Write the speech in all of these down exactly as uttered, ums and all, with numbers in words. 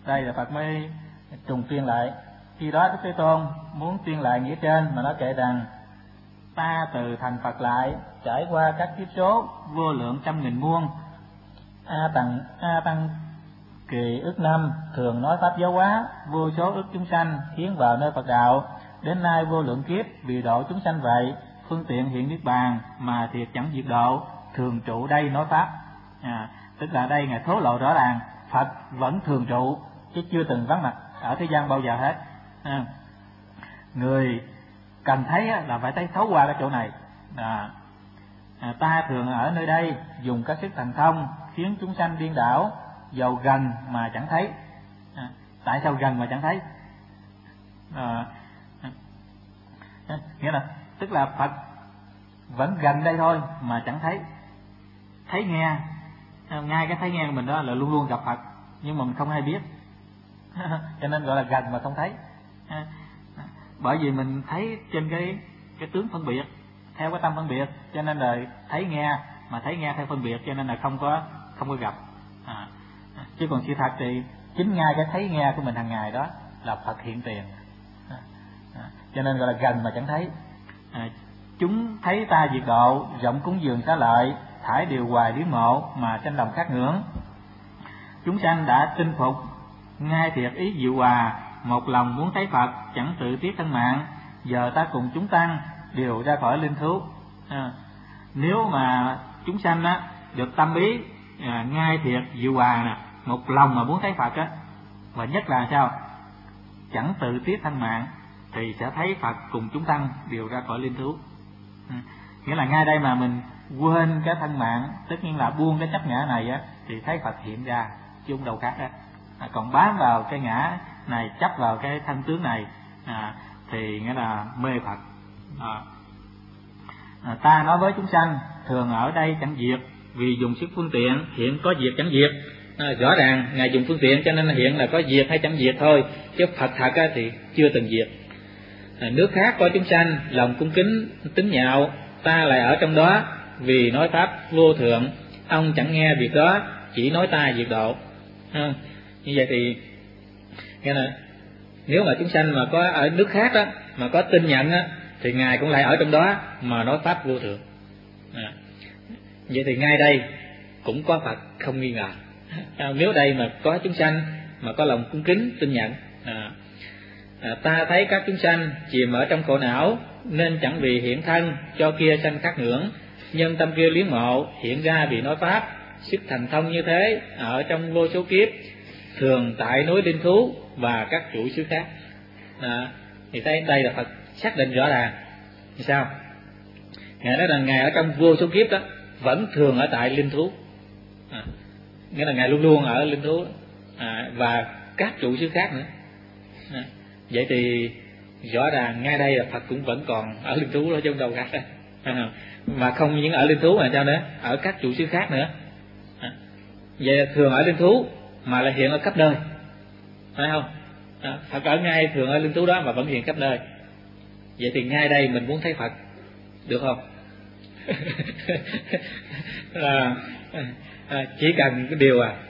Đây là Phật mới trùng tuyên lại. Khi đó Đức Thế Tôn muốn tuyên lại nghĩa trên mà nói kệ rằng: ta từ thành Phật lại, trải qua các kiếp số vô lượng trăm nghìn muôn a tăng a tăng kỳ ức năm, thường nói pháp giáo hóa vô số ức chúng sanh hiến vào nơi Phật đạo. Đến nay vô lượng kiếp vì độ chúng sanh vậy, phương tiện hiện niết bàn mà thiệt chẳng diệt độ, thường trụ đây nói pháp. À, tức là đây ngài thố lộ rõ ràng Phật vẫn thường trụ chứ chưa từng vắng mặt ở thế gian bao giờ hết. À, người cần thấy là phải thấy thấu qua cái chỗ này. À, à, ta thường ở nơi đây dùng các sức thần thông khiến chúng sanh điên đảo, dầu gần mà chẳng thấy. À, tại sao gần mà chẳng thấy? À, à, nghĩa là tức là Phật vẫn gần đây thôi mà chẳng thấy. Thấy nghe, ngay cái thấy nghe của mình đó là luôn luôn gặp Phật, nhưng mà mình không hay biết. Cho nên gọi là gần mà không thấy. À, bởi vì mình thấy trên cái cái tướng phân biệt, theo cái tâm phân biệt, cho nên là thấy nghe, mà thấy nghe theo phân biệt, cho nên là không có không có gặp. À, chứ còn sự thật thì chính ngay cái thấy nghe của mình hàng ngày đó là Phật hiện tiền. À, à, cho nên gọi là gần mà chẳng thấy. À, chúng thấy ta diệt độ, rộng cúng dường xá lợi, thải điều hoài điếu mộ mà tranh đồng khát ngưỡng. Chúng sanh đã chinh phục ngay thiệt ý diệu hòa, một lòng muốn thấy Phật, chẳng tự tiếc thân mạng. Giờ ta cùng chúng tăng đều ra khỏi linh thú. À, nếu mà chúng sanh á được tâm ý à, ngay thiệt diệu hòa nè, một lòng mà muốn thấy Phật á, và nhất là sao, chẳng tự tiếc thân mạng, thì sẽ thấy Phật cùng chúng tăng đều ra khỏi linh thú. À, nghĩa là ngay đây mà mình quên cái thân mạng, tất nhiên là buông cái chấp ngã này á, thì thấy Phật hiện ra chứ không đâu khác á. À, còn bám vào cái ngã này, chấp vào cái thân tướng này, à, thì nghĩa là mê Phật. À, à, ta nói với chúng sanh thường ở đây chẳng diệt, vì dùng sức phương tiện hiện có diệt chẳng diệt. À, rõ ràng ngài dùng phương tiện cho nên hiện là có diệt hay chẳng diệt thôi, chứ Phật thật á, thì chưa từng diệt. À, nước khác có chúng sanh lòng cung kính tính nhạo, ta lại ở trong đó vì nói pháp vô thượng, ông chẳng nghe việc đó, chỉ nói ta diệt độ. À, như vậy thì nghe là nếu mà chúng sanh mà có ở nước khác đó mà có tin nhận á, thì ngài cũng lại ở trong đó mà nói pháp vô thượng. À, vậy thì ngay đây cũng có Phật không nghi ngờ. À, nếu đây mà có chúng sanh mà có lòng cung kính tin nhận. À, à, ta thấy các chúng sanh chìm ở trong khổ não, nên chẳng vì hiện thân cho kia sanh khát ngưỡng, nhân tâm kia liếng mộ hiện ra vì nói pháp, sức thành thông như thế ở trong vô số kiếp, thường tại núi linh thú và các chủ xứ khác. À, thì thấy đây là Phật xác định rõ ràng. Thì sao? Ngài nói rằng ngài ở trong vô số kiếp đó vẫn thường ở tại linh thú. À, nghĩa là ngài luôn luôn ở linh thú, à, và các chủ xứ khác nữa. À, vậy thì rõ ràng ngay đây là Phật cũng vẫn còn ở linh thú đó chứ không đâu khác đó. À, mà không những ở linh thú mà sao nữa, ở các chủ xứ khác nữa. À, vậy là thường ở linh thú mà lại hiện ở khắp nơi, phải không? À, Phật ở ngay thường ở linh thú đó mà vẫn hiện khắp nơi. Vậy thì ngay đây mình muốn thấy Phật được không? à, à, chỉ cần cái điều à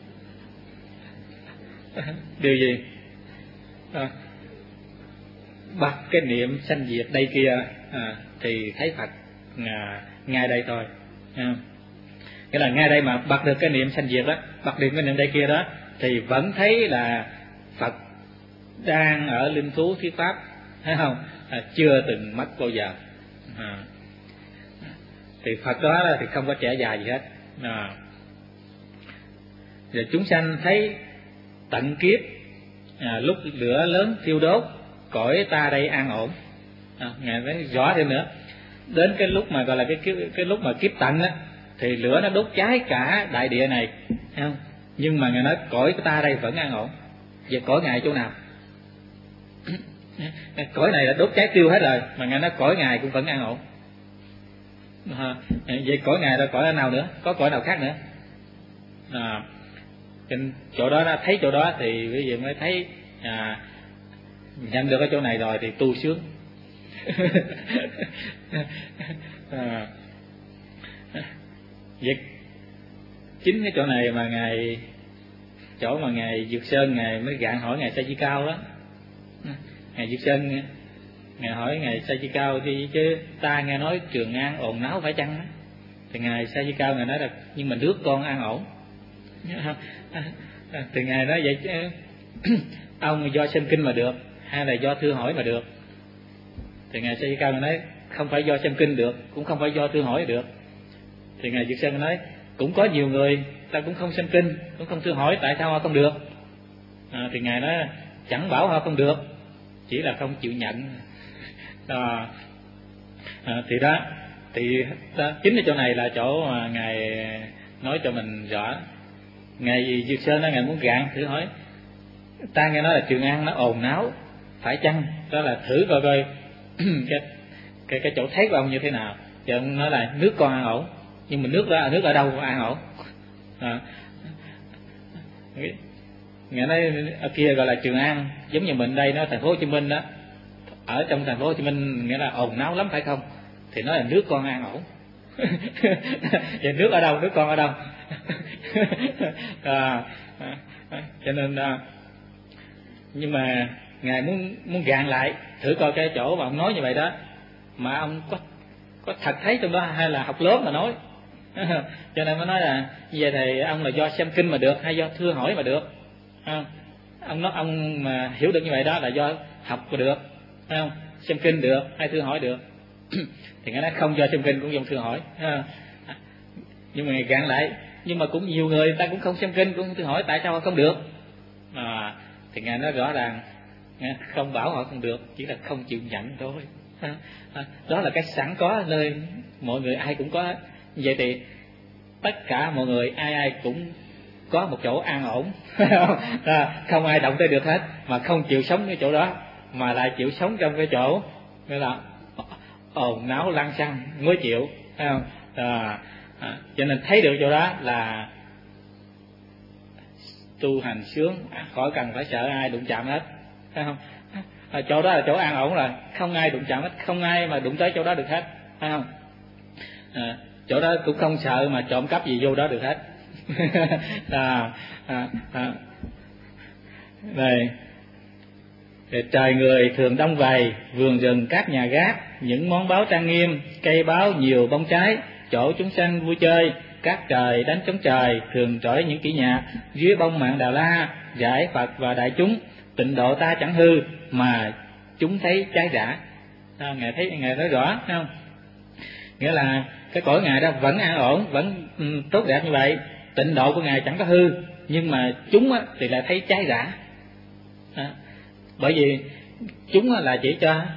điều gì à, bắt cái niệm sanh diệt đây kia, à, thì thấy Phật à, ngay đây thôi. À, cái là ngay đây mà bật được cái niệm sanh diệt đó, bật được cái niệm đây kia đó, thì vẫn thấy là Phật đang ở linh thú thuyết pháp, thấy không? À, chưa từng mất bao giờ. À, thì Phật đó thì không có trẻ già gì hết. À, rồi chúng sanh thấy tận kiếp, à, lúc lửa lớn thiêu đốt, cõi ta đây an ổn. À, ngài nói rõ thêm nữa, đến cái lúc mà gọi là cái cái, cái lúc mà kiếp tận á, thì lửa nó đốt cháy cả đại địa này, thấy không? Nhưng mà ngài nói cõi của ta đây vẫn an ổn. Vậy cõi ngài chỗ nào? Cõi này là đốt cháy tiêu hết rồi, mà ngài nói cõi ngài cũng vẫn an ổn. À, vậy cõi ngài là cõi nào nữa? Có cõi nào khác nữa? À, trên chỗ đó nó thấy chỗ đó thì bây giờ mới thấy à, nhận được cái chỗ này rồi thì tu sướng. À, vậy chính cái chỗ này mà ngài chỗ mà ngài Dược Sơn ngài mới gạn hỏi ngài Sa Di Cao đó. Ngài Dược Sơn ngài hỏi ngài Sa Di Cao đi chứ ta nghe nói Trường An ồn náo phải chăng? Thì ngài Sa Di Cao ngài nói là nhưng mà nước con an ổn. Thì ngài nói vậy chứ ông do xem kinh mà được hay là do thưa hỏi mà được? Thì ngài Sa Di Cao ngài nói không phải do xem kinh được, cũng không phải do thưa hỏi được. Thì ngài Dược Sơn nói cũng có nhiều người ta cũng không xem kinh, cũng không thưa hỏi, tại sao họ không được? À, thì ngài nói chẳng bảo họ không được, chỉ là không chịu nhận. À, à, thì đó thì đó, chính ở chỗ này là chỗ mà ngài nói cho mình rõ. Ngài Dược Sơn đó ngài muốn gạn thử hỏi ta nghe nói là Trường An nó ồn náo phải chăng? Đó là thử coi coi cái cái cái chỗ thấy của ông như thế nào. Thì ông nói là nước con an ổn, nhưng mà nước đó nước ở đâu an ổn? À, nghe nói ở kia gọi là Trường An, giống như mình đây nó thành phố Hồ Chí Minh đó, ở trong thành phố Hồ Chí Minh nghĩa là ồn náo lắm phải không? Thì nói là nước con an ổn. Vậy nước ở đâu? Nước con ở đâu? À, à, cho nên à, nhưng mà ngài muốn muốn gạn lại thử coi cái chỗ mà ông nói như vậy đó mà ông có có thật thấy trong đó hay là học lớp mà nói. Cho nên mới nói là như vậy thì ông là do xem kinh mà được hay do thưa hỏi mà được? Không, ông nói ông mà hiểu được như vậy đó là do học mà được, phải không? Xem kinh được hay thưa hỏi được? Thì ngài nói không do xem kinh cũng do thưa hỏi. Nhưng mà ngài gạn lại nhưng mà cũng nhiều người ta cũng không xem kinh cũng thưa hỏi, tại sao họ không được? À, thì ngài nói rõ ràng không bảo họ không được, chỉ là không chịu nhận thôi. Đó là cái sẵn có nơi mọi người ai cũng có. Vậy thì tất cả mọi người ai ai cũng có một chỗ an ổn. Không ai động tới được hết, mà không chịu sống cái chỗ đó, mà lại chịu sống trong cái chỗ nghĩa là ồn náo lăng xăng mới chịu, thấy không? À, à, cho nên thấy được chỗ đó là tu hành sướng, khỏi cần phải sợ ai đụng chạm hết, thấy không? À, chỗ đó là chỗ an ổn rồi, không ai đụng chạm hết, không ai mà đụng tới chỗ đó được hết, thấy không? À, chỗ đó cũng không sợ mà trộm cắp gì vô đó được hết. À, à, à. Đây. Trời người thường đông vầy, vườn rừng các nhà gác, những món báo trang nghiêm, cây báo nhiều bông trái, chỗ chúng sanh vui chơi, các trời đánh trống trời, thường trỗi những kỹ nhạc, dưới bông mạng đào la, giải Phật và đại chúng, tịnh độ ta chẳng hư, mà chúng thấy trái rã. À, Ngài thấy, Ngài nói rõ, thấy không? Nghĩa là cái cõi Ngài đó vẫn an ổn, vẫn um, tốt đẹp như vậy, tịnh độ của Ngài chẳng có hư, nhưng mà chúng á, thì lại thấy trái rã. À, bởi vì chúng á, là chỉ cho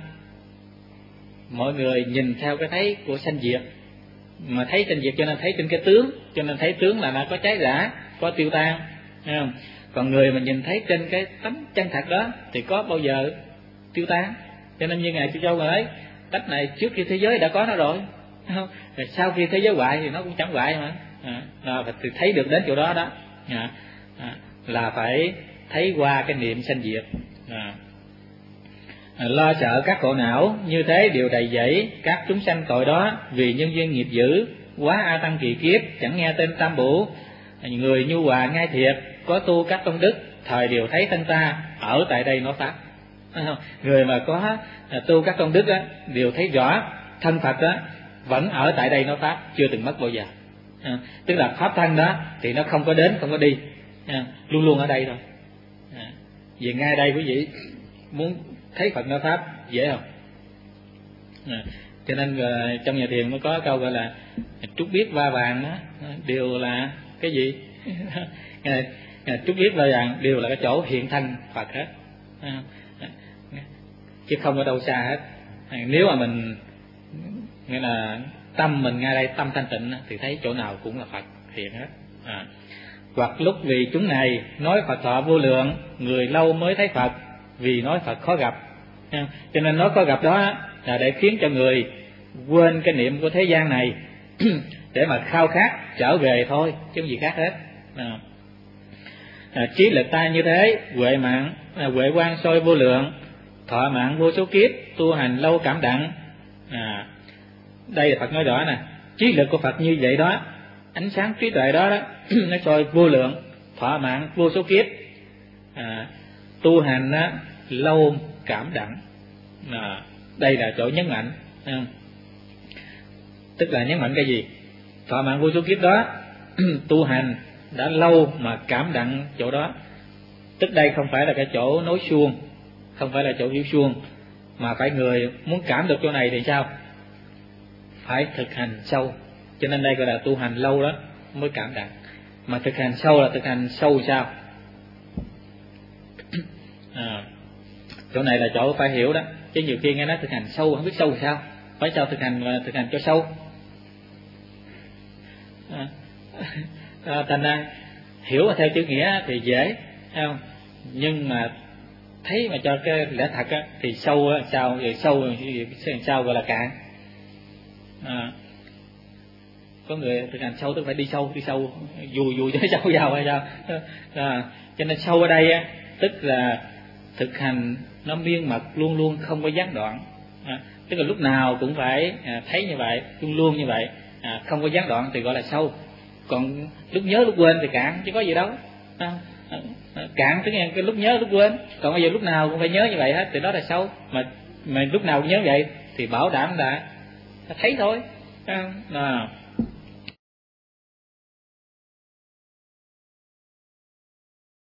mọi người nhìn theo cái thấy của sanh diệt, mà thấy sanh diệt cho nên thấy trên cái tướng, cho nên thấy tướng là nó có trái rã, có tiêu tan, thấy không? Còn người mà nhìn thấy trên cái tấm chân thật đó thì có bao giờ tiêu tan. Cho nên như Ngài Chư Châu nói, cách này trước khi thế giới đã có nó rồi, không? Rồi sau khi thế giới hoại thì nó cũng chẳng hoại mà. À, là phải thấy được đến chỗ đó đó, à, à, là phải thấy qua cái niệm sanh diệt. À, à, lo sợ các khổ não như thế đều đầy dẫy các chúng sanh tội đó, vì nhân duyên nghiệp dữ quá a tăng kỳ kiếp, chẳng nghe tên tam bổ. Người nhu hòa ngay thiệt, có tu các công đức, thời đều thấy thân ta ở tại đây nó pháp. Người mà có tu các công đức á, đều thấy rõ thân Phật á vẫn ở tại đây nó pháp, chưa từng mất bao giờ. À, tức là pháp thân đó thì nó không có đến không có đi, à, luôn luôn ở đây thôi. À, vì ngay đây quý vị muốn thấy Phật nó pháp dễ không? À, cho nên uh, trong nhà thiền mới có câu gọi là trúc biết va vàng đó đều là cái gì? À, trúc biết va vàng đều là cái chỗ hiện thân Phật hết, à, chứ không ở đâu xa hết. À, nếu mà mình nghĩa là tâm mình ngay đây tâm thanh tịnh thì thấy chỗ nào cũng là Phật hiện hết. À, hoặc lúc vì chúng này nói Phật thọ vô lượng, người lâu mới thấy Phật, vì nói Phật khó gặp. À, cho nên nói khó gặp đó là để khiến cho người quên cái niệm của thế gian này để mà khao khát trở về thôi, chứ không gì khác hết. À, à, trí lực ta như thế, huệ mạng à, huệ quang soi vô lượng, thọ mạng vô số kiếp, tu hành lâu cảm đặng. À, đây là Phật nói rõ nè, trí lực của Phật như vậy đó, ánh sáng trí tuệ đó, đó nó soi vô lượng, thỏa mãn vô số kiếp, à, tu hành á, lâu cảm đặng. À, đây là chỗ nhấn mạnh, à, tức là nhấn mạnh cái gì? Thỏa mãn vô số kiếp đó tu hành đã lâu mà cảm đặng chỗ đó, tức đây không phải là cái chỗ nối suông, không phải là chỗ hiểu suông, mà phải người muốn cảm được chỗ này thì sao? Phải thực hành sâu. Cho nên đây gọi là tu hành lâu đó mới cảm đặng. Mà thực hành sâu là thực hành sâu sao? À, chỗ này là chỗ phải hiểu đó, chứ nhiều khi nghe nói thực hành sâu không biết sâu sao, phải sao thực hành là thực hành cho sâu. À, à, thành ra hiểu mà theo chữ nghĩa thì dễ, thấy không? Nhưng mà thấy mà cho cái lẽ thật á, thì sâu á, sao vậy? Sâu sao gọi là cạn. À, có người thực hành sâu tức phải đi sâu, đi sâu vùi vùi cho sâu vào hay sao? À, cho nên sâu ở đây á, tức là thực hành nó miên mật, luôn luôn không có gián đoạn. À, tức là lúc nào cũng phải à, thấy như vậy, luôn luôn như vậy, à, không có gián đoạn thì gọi là sâu. Còn lúc nhớ lúc quên thì cạn, chứ có gì đâu. À, à, cạn tức là cái lúc nhớ lúc quên. Còn bây giờ lúc nào cũng phải nhớ như vậy hết thì đó là sâu. Mà mà lúc nào cũng nhớ vậy thì bảo đảm là thấy thôi. À,